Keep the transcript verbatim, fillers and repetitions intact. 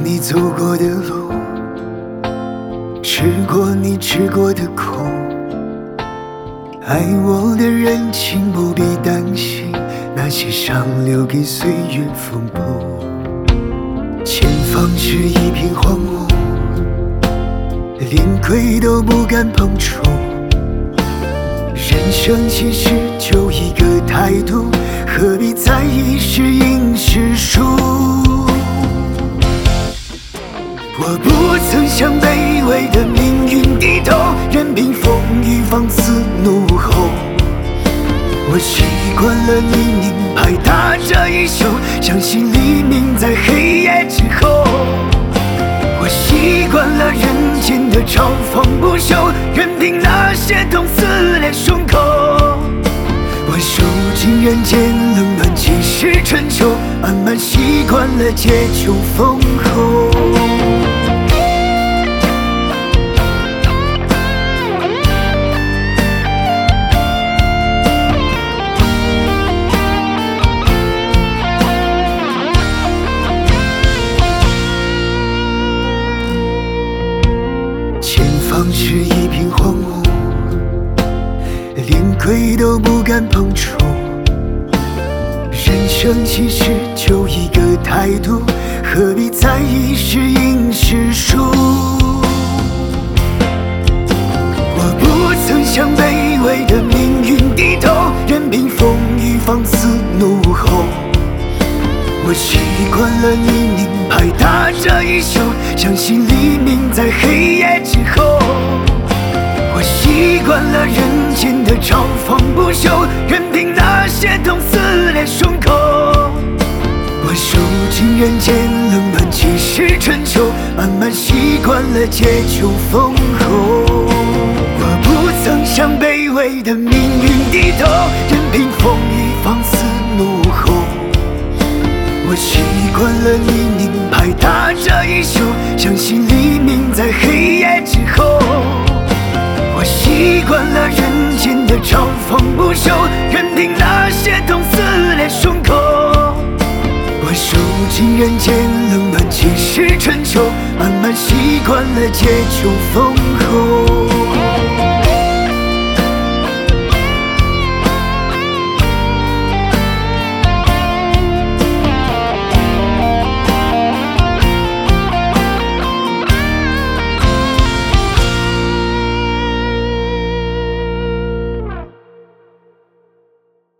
你走过的路，吃过你吃过的苦。爱我的人，请不必担心那些伤留给岁月缝补。前方是一片荒芜，连鬼都不敢碰触。人生其实就一个态度，何必在意是赢是输？我不曾向卑微的命运低头，任凭风雨放肆怒吼。我习惯了泥泞拍打着衣袖，相信黎明在黑夜之后。我习惯了人间的嘲讽不休，任凭那些痛撕裂胸口。我受尽人间冷暖，几世春秋，慢慢习惯了劫穷风后。前方是一片荒芜，连鬼都不敢碰触。人生其实就一个态度，何必在意是赢是输？我不曾向卑微的命运低头，任凭风雨放肆怒吼。我习惯了泥泞拍打着衣袖，相信黎明在黑夜之后。我习惯了人间的嘲讽不休，任凭那些痛撕裂胸口。我受尽人间冷暖，几世春秋，慢慢习惯了劫穷风后。我不曾向卑微的命运低头，任凭风雨放肆怒吼。我习惯了泥泞拍打着衣袖，相信黎明在黑夜之后。我习惯了人间的嘲讽不休，任凭那些痛撕裂胸口。我受尽人间冷暖，几世春秋，慢慢习惯了劫穷风后。